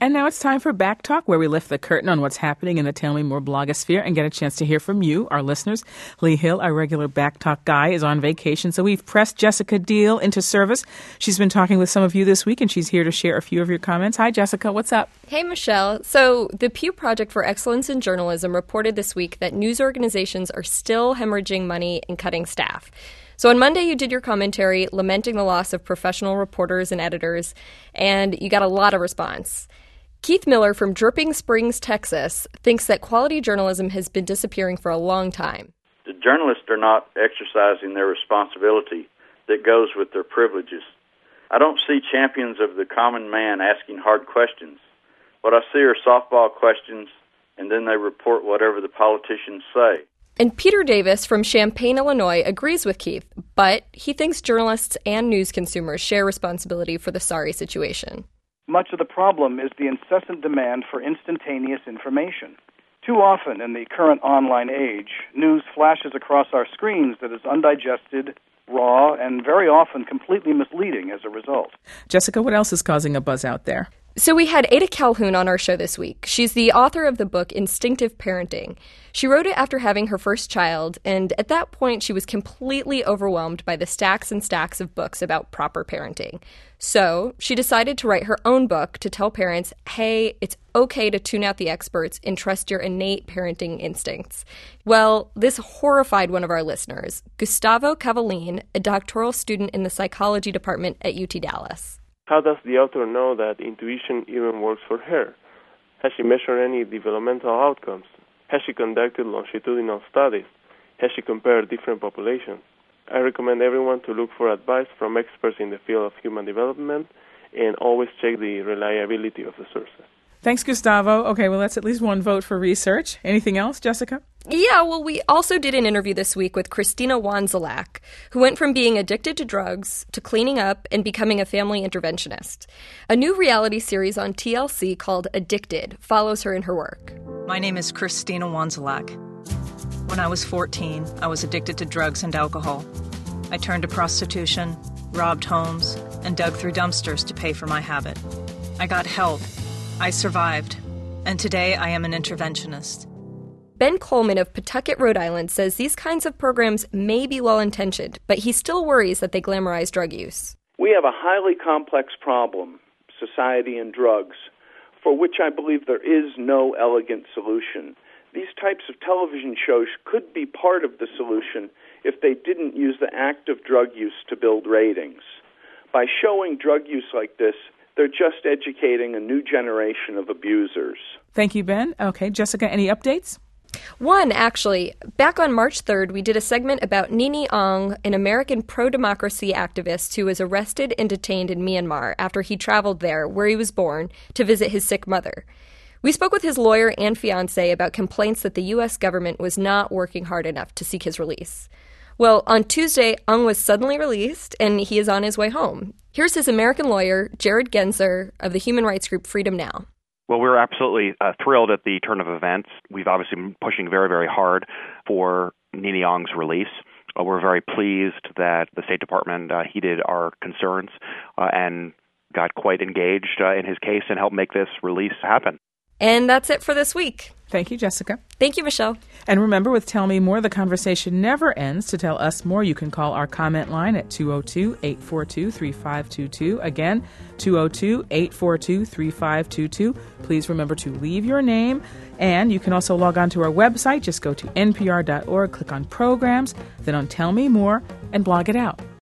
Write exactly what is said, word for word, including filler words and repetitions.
And now it's time for Back Talk, where we lift the curtain on what's happening in the Tell Me More blogosphere and get a chance to hear from you, our listeners. Lee Hill, our regular Back Talk guy, is on vacation, so we've pressed Jessica Deal into service. She's been talking with some of you this week, and she's here to share a few of your comments. Hi, Jessica. What's up? Hey, Michelle. So the Pew Project for Excellence in Journalism reported this week that news organizations are still hemorrhaging money and cutting staff. So on Monday, you did your commentary lamenting the loss of professional reporters and editors, and you got a lot of response. Keith Miller from Dripping Springs, Texas, thinks that quality journalism has been disappearing for a long time. The journalists are not exercising their responsibility that goes with their privileges. I don't see champions of the common man asking hard questions. What I see are softball questions, and then they report whatever the politicians say. And Peter Davis from Champaign, Illinois, agrees with Keith, but he thinks journalists and news consumers share responsibility for the sorry situation. Much of the problem is the incessant demand for instantaneous information. Too often in the current online age, news flashes across our screens that is undigested, raw, and very often completely misleading as a result. Jessica, what else is causing a buzz out there? So we had Ada Calhoun on our show this week. She's the author of the book Instinctive Parenting. She wrote it after having her first child, and at that point she was completely overwhelmed by the stacks and stacks of books about proper parenting. So she decided to write her own book to tell parents, hey, it's okay to tune out the experts and trust your innate parenting instincts. Well, this horrified one of our listeners, Gustavo Cavallin, a doctoral student in the psychology department at U T Dallas. How does the author know that intuition even works for her? Has she measured any developmental outcomes? Has she conducted longitudinal studies? Has she compared different populations? I recommend everyone to look for advice from experts in the field of human development and always check the reliability of the sources. Thanks, Gustavo. Okay, well, that's at least one vote for research. Anything else, Jessica? Yeah, well, we also did an interview this week with Christina Wanzelak, who went from being addicted to drugs to cleaning up and becoming a family interventionist. A new reality series on T L C called Addicted follows her in her work. My name is Christina Wanzelak. When I was fourteen, I was addicted to drugs and alcohol. I turned to prostitution, robbed homes, and dug through dumpsters to pay for my habit. I got help. I survived. And today I am an interventionist. Ben Coleman of Pawtucket, Rhode Island, says these kinds of programs may be well-intentioned, but he still worries that they glamorize drug use. We have a highly complex problem, society and drugs, for which I believe there is no elegant solution. These types of television shows could be part of the solution if they didn't use the act of drug use to build ratings. By showing drug use like this, they're just educating a new generation of abusers. Thank you, Ben. Okay, Jessica, any updates? One, actually. Back on March third, we did a segment about Nini Aung, an American pro-democracy activist who was arrested and detained in Myanmar after he traveled there, where he was born, to visit his sick mother. We spoke with his lawyer and fiancé about complaints that the U S government was not working hard enough to seek his release. Well, on Tuesday, Aung was suddenly released, and he is on his way home. Here's his American lawyer, Jared Genzer, of the human rights group Freedom Now. Well, we're absolutely uh, thrilled at the turn of events. We've obviously been pushing very, very hard for Nini Aung's release. Uh, we're very pleased that the State Department uh, heeded our concerns uh, and got quite engaged uh, in his case and helped make this release happen. And that's it for this week. Thank you, Jessica. Thank you, Michelle. And remember, with Tell Me More, the conversation never ends. To tell us more, you can call our comment line at two oh two, eight four two, three five two two. Again, two oh two, eight four two, three five two two. Please remember to leave your name. And you can also log on to our website. Just go to N P R dot org, click on Programs, then on Tell Me More, and blog it out.